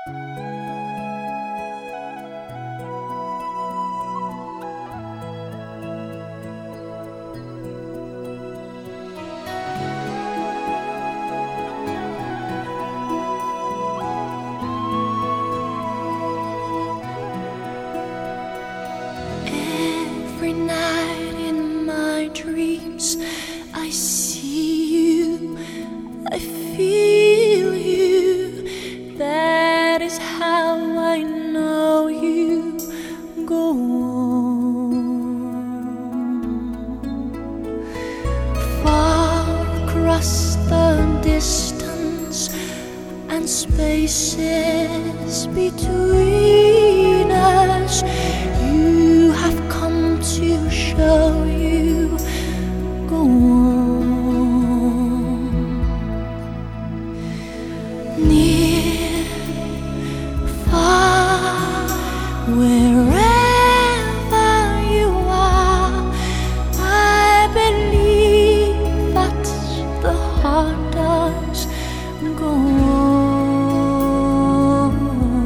Every night in my dreams, I see you, I feel you. That is how I know you. Go on. Far across the distance and spaces between us, you have come to show you. Go on. Near, far, wherever you are, I believe that the heart does. Go on.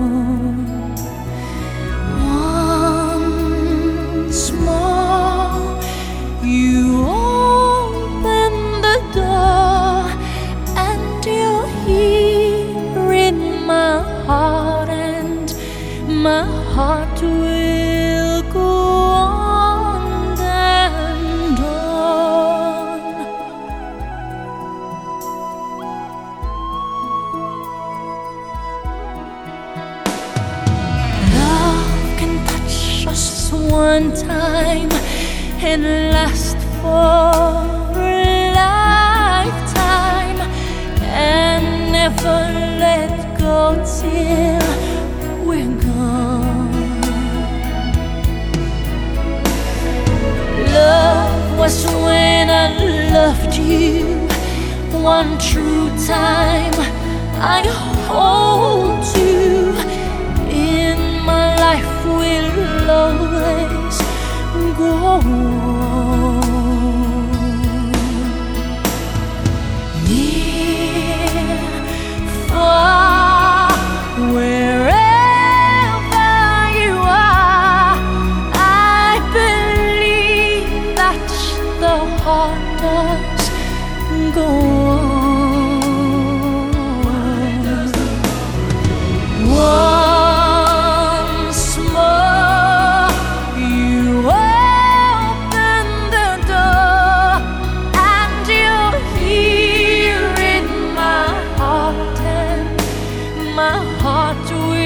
Once more, you open the door, and you're here in my heart, and my heart will go on and on. Love can touch us one time and last for a lifetime, and never let go till we're gone. Love was when I loved you one true time. I hold you in my life, will always go on. Near, far, wherever you are, I believe that the heart does go on. Once more, you open the door, and you're here in my heart, and my heart will